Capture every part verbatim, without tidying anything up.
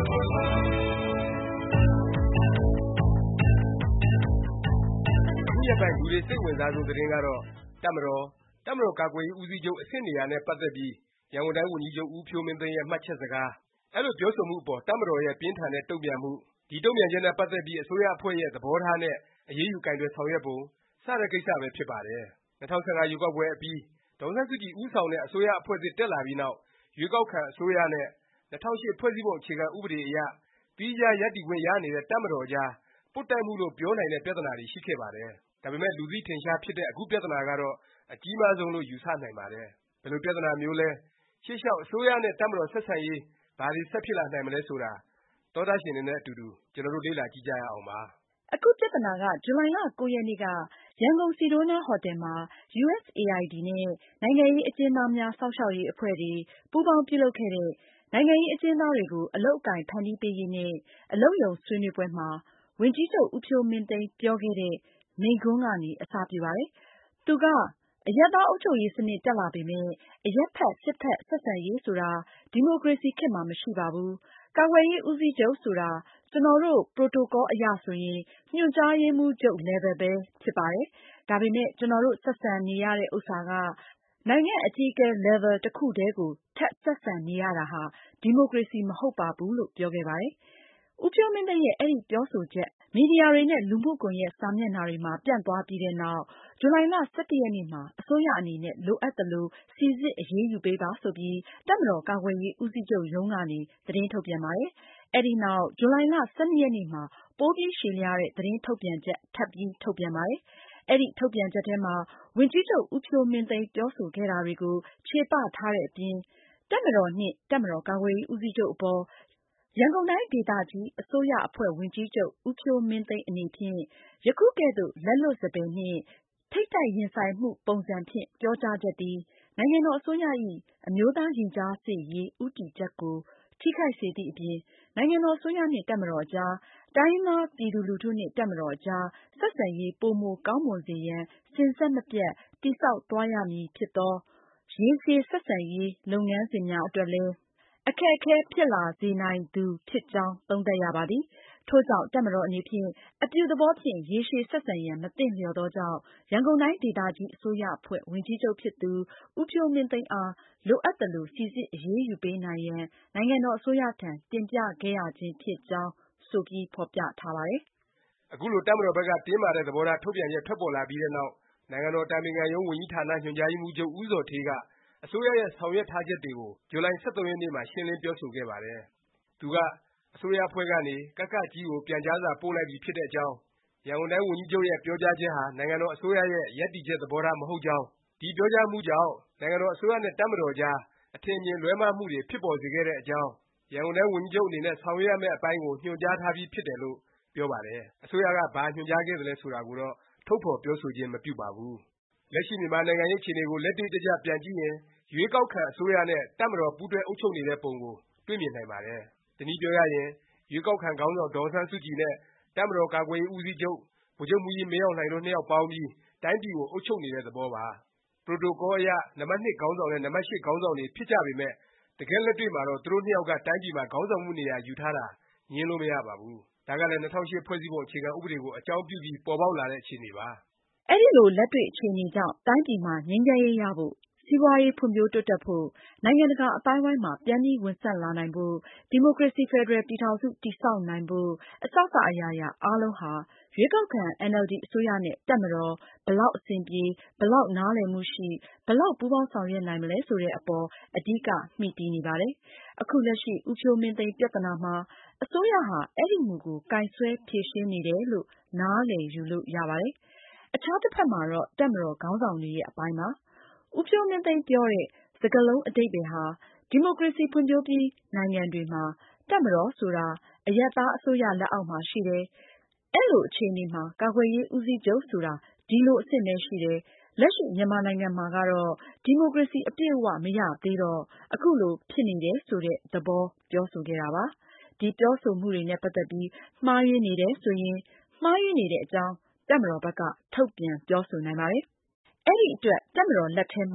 ရက်ပိုင်းလူတွေစိတ်ဝင်စားဆုံးသတင်းကတော့တပ်မတော်တပ်မတော်ကာကွယ်ရေးဦးစီးချုပ်အဆင့်နေရာနဲ့ပတ်သက်ပြီးရန်ကုန်တိုင်းဝန်ကြီးချုပ်ဦးဖြိုးမင်းသိန်းရဲ့မှတ်ချက်စကားအဲလိုပြောဆိုမှုအပေါ်တပ်မတော်ရဲ့ပြင်းထန်တဲ့တုန့်ပြန်မှုဒီတုန့်ပြန်ချက်နဲ့ပတ်သက်ပြီးအစိုးရအဖွဲ့ရဲ့သဘောထားနဲ့အရေးယူကိုင်တွယ်ဆောင်ရွက်ပုံစတဲ့ကိစ္စပဲဖြစ်ပါတယ်၂၀၁၅ရွေးကောက်ပွဲအပြီးဒေါ်အောင်ဆန်းစုကြည်ဦးဆောင်တဲ့အစိုးရအဖွဲ့သစ်တက်လာပြီးနောက်ရွေးကောက်ခံအစိုးရနဲ့၂၀၀၈ဖွဲ့စည်းပုံအခြေခံဥပဒေအရသီးခြားရပ်တည်ခွင့်ရနေတဲ့တပ်မတော်ကြားပွတ်တိုက်မှုလို့ပြောနိုင်တဲ့ပြဿနာတွေရှိခဲ့ပါတယ်ဒါပေမဲ့လူသိထင်ရှားဖြစ်တဲ့အခုပြဿနာကတော့အကြီးမားဆုံးလို့ယူဆနိုင်ပါတယ်ဘယ်လိုပြဿနာမျိုးလဲရှေ့လျှောက်အစိုးရနဲ့တပ်မတော်ဆက်ဆံရေးဘာတွေဆက်ဖြစ်လာနိုင်မလဲဆိုတာသောသားရှင်တွေနဲ့အတူတူကျွန်တော်တို့လေ့လာကြည့်ကြရအောင်ပါအခုပြဿနာကဇူလိုင်လ၉ရက်နေ့ကရန်ကုန်စီဒိုနာဟိုတယ်မှာ ယူအက်စ်အေအိုင်ဒီ နဲ့နိုင်ငံရေးအကျဉ်းသားများစောင့်ရှောက်ရေးအဖွဲ့တွေပူးပေါင်းပြုလုပ်ခဲ့တဲ့နိုင်ငံရေးအကျဉ်းသားတွေကိုအလုပ်အကိုင်ဖန်တီးပေးရေးနဲ့အလုပ်ရုံဆွေးနွေးပွဲမှာဝန်ကြီးချုပ်ဦးဖြိုးမင်းသိန်းပြောခဲ့တဲ့မိန့်ခွန်းကနေအစပြုပါတယ်။သူကအရပ်သားအုပ်ချုပ်ရေးစနစ်တက်လာပေမယ့်အရပ်ဖက်စစ်ဖက်ဆက်ဆံရေးဆိုတာဒီမိုကရေစီခေတ်မှာမရှိပါဘူး။ကာကွယ်ရေးဦးစီးချုပ်ဆိုတာကျွန်တော်တို့ Protocol အရဆိုရင်ညွှန်ကြားရေးမှူးချုပ် level ပဲဖြစ်ပါတယ်။ဒါပေမဲ့ကျွန်တော်တို့ဆက်ဆံနေရတဲ့ဥစ္စာကနိုင်ငံအကြီးအကဲ level တစ်ခုတည်းကိုထပ်ဆက်ဆံနေရတာဟာဒီမိုကရေစီမဟုတ်ပါဘူးလို့ပြောခဲ့ပါတယ်။ဦးဖြိုးမင်းသိန်းရဲ့အဲဒီပြောဆိုချက်မီဒီယာတွေနဲ့လူမှုကွန်ရက်စာမျက်နှာတွေမှာပြန့်သွားပြီးတဲ့နောက်ဇူလိုင်လ၁၁ရက်နေ့မှာအစိုးရအနေနဲ့လိုအပ်သလိုစိစစ်အရေးယူပေးပါဆိုပြီးတပ်မတော်ကာကွယ်ရေးဦးစီးချုပ်ရုံးကနေသတင်းထုတ်ပြန်ပါတယ်။အဲဒီနောက်ဇူလိုင်လ၁၂ရက်နေ့မှာပိုပြီးရှည်လျားတဲ့သတင်းထုတ်ပြန်ချက်ထပ်ပြီးထုတ်ပြန်ပါတယ်။အဲဒီထုတ်ပြန်ချက်ထဲမှာဝန်ကြီးချုပ်ဦးဖြိုးမင်းသိန်းပြောဆိုခဲ့တာတွေကိုခြေပထားတဲ့အပြင်တပ်မတော်နှင့်တပ်မတော်ကာကွယ်ရေးဦးစီးချုပ်အပေါ်ရန်ကုန်တိုင်းဒေသကြီးအစိုးရအဖွဲ့ဝန်ကြီးချုပ်ဦးဖြိုးမင်းသိန်းအနေဖြင့်ယခုကဲ့သို့လက်လွတ်စပယ်နှင့်ထိပ်တိုက်ရင်ဆိုင်မှုပုံစံဖြင့်ပြောကြားချက်သည်နိုင်ငံတော်အစိုးရ၏အမျိုးသားရင်ကြားစေ့ရေးဦးတည်ချက်ကိုထိခိုက်စေသည့်အပြင်နိုင်ငံတော်အစိုးရနှင့်တပ်မတော်အကြားတိုင်းရင်းသားပြည်သူလူထုနှင့်တပ်မတော်အကြားဆက်ဆံရေးပိုမိုကောင်းမွန်စေရန်စဉ်ဆက်မပြတ်တည်ဆောက်သွားရမည်ဖြစ်သောရေရှည်ဆက်ဆံရေးလုပ်ငန်းစဉ်များအတွက်လည်းအခက်အခဲဖြစ်လာစေနိုင်သူဖြစ်ကြောင်းသုံးသပ်ရပါသည်။ထို့ကြောင့်တပ်မတော်အနေဖြင့်အပြုသဘောဖြင့်ရေရှည်ဆက်ဆံရန်မသင့်လျော်သောကြောင့်ရန်ကုန်တိုင်းဒေသကြီးအစိုးရအဖွဲ့ဝန်ကြီးချုပ်ဖြစ်သူဦးဖြိုးမင်းသိန်းအားလိုအပ်သလိုစိစစ်အရေးယူပေးနိုင်ရန်နိုင်ငံတော်အစိုးရထံတင်ပြခဲ့ရခြင်းဖြစ်ကြောင်းဆိုပြီးဖော်ပြထားပါတယ်။အခုလိုတပ်မတော်ဘက်ကတင်းမာတဲ့သဘောထားထုတ်ပြန်ချက်ထွက်ပေါ်လာပြီးတဲ့နောက်နိုင်ငံတော်အတိုင်ပင်ခံရုံးဝန်ကြီးဌာနညွှန်ကြားရေးမှူးချုပ်ဦးဇော်ဌေးကအစိုးရရဲ့ဆောင်ရွက်ထားချက်တွေကိုဇူလိုင်၁၃ရက်နေ့မှာရှင်းလင်းပြောဆိုခဲ့ပါတယ်။သူကအစိုးရအဖွဲ့ကနေကကကြီးကိုပြန်ကြားစာပို့လိုက်ပြီဖြစ်တဲ့အကြောင်းရန်ကုန်တိုင်းဝန်ကြီးချုပ်ရဲ့ပြောကြားချက်ဟာနိုင်ငံတော်အစိုးရရဲ့ရပ်တည်ချက်သဘောထားမဟုတ်ကြောင်းဒီပြောကြားမှုကြောင့်နိုင်ငံတော်အစိုးရနဲ့တပ်မတော်ကြားအထင်အမြင်လွဲမှားမှုတွေဖြစ်ပေါ်စေခဲ့တဲ့အကြောင်းရန်ကုန်တိုင်းဝန်ကြီးချုပ်အနေနဲ့ဆောင်ရွက်ရမယ့်အပိုင်းကိုညွှန်ကြားထားပြီးဖြစ်တယ်လို့ပြောပါတယ်။အစိုးရကဘာညွှန်ကြားခဲ့သလဲဆိုတာကိုတော့ထုတ်ဖော်ပြောဆိုခြင်းမပြုပါဘူး။လက်ရှိမြန်မာနိုင်ငံရေးအခြေအနေကိုလက်တွေ့တကျပြန်ကြည့်ရင်ရွေးကောက်ခံအစိုးရနဲ့တပ်မတော်ပူးတွဲအုပ်ချုပ်နေတဲ့ပုံကိုတွေ့မြင်နိုင်ပါတယ်။တနည်းပြောရရင်ရွေးကောက်ခံခေါင်းဆောင်ဒေါ်အောင်ဆန်းစုကြည်နဲ့တပ်မတော်ကာကွယ်ရေးဦးစီးချုပ်ဗိုလ်ချုပ်မှူးကြီးမင်းအောင်လှိုင်တို့နှစ်ယောက်ပေါင်းပြီးတိုင်းပြည်ကိုအုပ်ချုပ်နေတဲ့သဘောပါ။ Protocol အရနံပတ်၂ခေါင်းဆောင်နဲ့နံပတ်၈ခေါင်းဆောင်တွေဖြစ်ကြပေမယ့်တကယ်လက်တွေ့မှာတော့သူတို့နှစ်ယောက်ကတိုင်းပြည်မှာခေါင်းဆောင်မှုနေရာယူထားတာငြင်းလို့မရပါဘူး။ဒါကလည်း၂၀၀၈ဖွဲ့စည်းပုံအခြေခံဥပဒေကိုအကြောင်းပြုပြီးပေါ်ပေါက်လာတဲ့အခြေအနေပါ။အဲဒီလိုလက်တွေ့အခြေအနေကြောင့်တိုင်းပြည်မှာငြိမ်းချမ်းရေးရဖို့စီးပွားရေးဖွံ့ဖြိုးတိုးတက်ဖို့နိုင်ငံတကာအသိုင်းအဝိုင်းမှာပြန်ပြီးဝင်ဆံ့လာနိုင်ဖို့ဒီမိုကရေစီဖက်ဒရယ်ပြည်ထောင်စုတည်ဆောက်နိုင်ဖို့အစစအရာရာအားလုံးဟာရွေးကောက်ခံအင်န်အယ်လ်ဒီအစိုးရနဲ့တပ်မတော်ဘယ်လောက်အဆင်ပြေဘယ်လောက်နားလည်မှုရှိဘယ်လောက်ပူးပေါင်းဆောင်ရွက်နိုင်မလဲဆိုတဲ့အပေါ်အဓိကမှီတည်နေပါတယ်။အခုလက်ရှိဦးဖြိုးမင်းသိန်းပြဿနာမှာအစိုးရဟာအဲဒီမူကိုကိုင်စွဲဖြေရှင်းနေတယ်လို့နားလည်ယူလို့ရပါတယ်။အခြားတစ်ဖက်မှာတော့တပ်မတော်ခေါင်းဆောင်တွေရဲ့အပိုင်းပါ။ဦးဖြိုးမင်းသိန်းပြောတဲ့စကားလုံးအဓိပ္ပါယ်ဟာဒီမိုကရေစီဖွံ့ဖြိုးပြီးနိုင်ငံတွေမှာတပ်မတော်ဆိုတာအရပ်သားအစိုးရလက်အောက်မှာရှိတယ်။အဲလိုအခြေအနေမှာကာကွယ်ရေးဦးစီးချုပ်ဆိုတာဒီလိုအဆင့်ပဲရှိတယ်။လက်ရှိမြန်မာနိုင်ငံမှာကတော့ဒီမိုကရေစီအပြည့်အဝမရသေးတော့အခုလိုဖြစ်နေတယ်ဆိုတဲ့သဘောပြောဆိုခဲ့တာပါ။ဒီပြောဆိုမှုတွေနဲ့ပတ်သက်ပြီးမှားယွင်းနေတယ်ဆိုရင်မှားယွင်းနေတဲ့အကြောင်းတပ်မတော်ဘက်ကထုတ်ပြန်ပြောဆိုနိုင်ပါတယ်။အဲဒီအတွက်တပ်မတော်လက်ထဲမှာ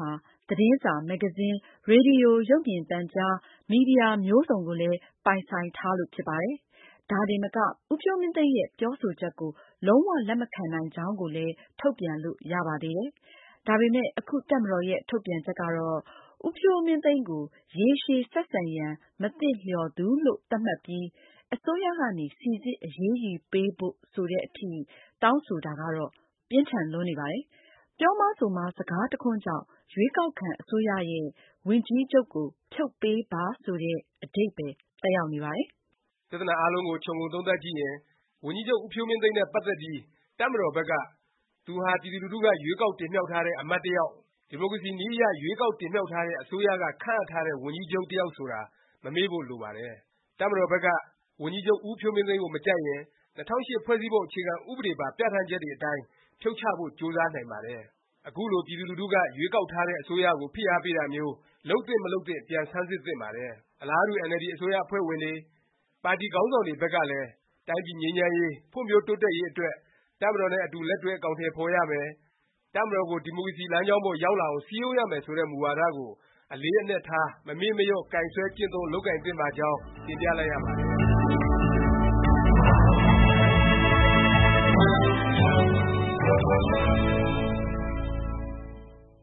သတင်းစာ၊ မဂ္ဂဇင်း၊ ရေဒီယို၊ ရုပ်မြင်သံကြား မီဒီယာမျိုးစုံကိုလည်း ပိုင်ဆိုင်ထားလို့ ဖြစ်ပါတယ်။ ဒါတင်မက ဦးဖြိုးမင်းသိန်းရဲ့ ပြောဆိုချက်ကို လုံး၀ လက်မခံနိုင်ကြောင်းကိုလည်း ထုတ်ပြန်လို့ ရပါသေးတယ်။ ဒါပေမယ့် အခု တပ်မတော်ရဲ့ ထုတ်ပြန်ချက်ကတော့ ဦးဖြိုးမင်းသိန်းကို ရေရှည် ဆက်ဆံရန် မသင့်လျော်သူလို့ သတ်မှတ်ပြီး အစိုးရကနေ စိစစ် အရေးယူပေးဖို့ ဆိုတဲ့အထိ တောင်းဆိုတာကတော့ ပြင်းထန်လွန်းနေပါတယ်။ ပြောမှားဆိုမှား စကားတခွန်းကြောင့် ရွေးကောက်ခံ အစိုးရရဲ့ ဝန်ကြီးချုပ်ကို ဖြုတ်ပေးပါ ဆိုတဲ့ အဓိပ္ပါယ် သက်ရောက်နေပါတယ်။ ပြသနာအားလုံးကို ခြုံငုံသုံးသပ်ကြည့်ရင် ဝန်ကြီးချုပ် ဦးဖြိုးမင်းသိန်းနဲ့ ပတ်သက်ပြီး တပ်မတော်ဘက်က သူဟာ ပြည်သူလူထုက ရွေးကောက်တင်မြှောက်ထားတဲ့ အမတ်တယောက်၊ ဒီမိုကရေစီနည်းအရ ရွေးကောက်တင်မြှောက်ထားတဲ့ အစိုးရက ခန့်အပ်ထားတဲ့ ဝန်ကြီးချုပ် တယောက်ဆိုတာ မမေ့ဖို့ လိုပါတယ်။ တပ်မတော်ဘက်က ဝန်ကြီးချုပ် ဦးဖြိုးမင်းသိန်းကို မကြိုက်ရင် ၂၀၀၈ ဖွဲ့စည်းပုံ အခြေခံ ဥပဒေပါ ပြဌာန်းချက်တွေအတိုင်း ဖြုတ်ချဖို့ ကြိုးစားနိုင်ပါတယ်။ အခုလို ပြည်သူလူထုက ရွေးကောက်ထားတဲ့ အစိုးရကို ဖိအားပေးတာမျိုး လုပ်သင့်မလုပ်သင့် ပြန်ဆန်းစစ်သင့်ပါတယ်။ အလားတူ အင်န်အယ်လ်ဒီ အစိုးရအဖွဲ့ဝင်တွေ၊ ပါတီခေါင်းဆောင်တွေဘက်ကလည်း တိုင်းပြည် ငြိမ်းချမ်းရေး၊ ဖွံ့ဖြိုးတိုးတက်ရေး အတွက် တပ်မတော်နဲ့ အတူ လက်တွဲ အကောင်အထည် ဖော်ရမယ်၊ တပ်မတော်ကို ဒီမိုကရေစီ လမ်းကြောင်းပေါ် ရောက်လာအောင် စည်းရုံးရမယ် ဆိုတဲ့ မူဝါဒကို အလေးအနက်ထား မမေ့မလျော့ ကိုင်စွဲ ကျင့်သုံး လုပ်ကိုင်သင့်ပါကြောင်း တင်ပြလိုက်ရပါတယ်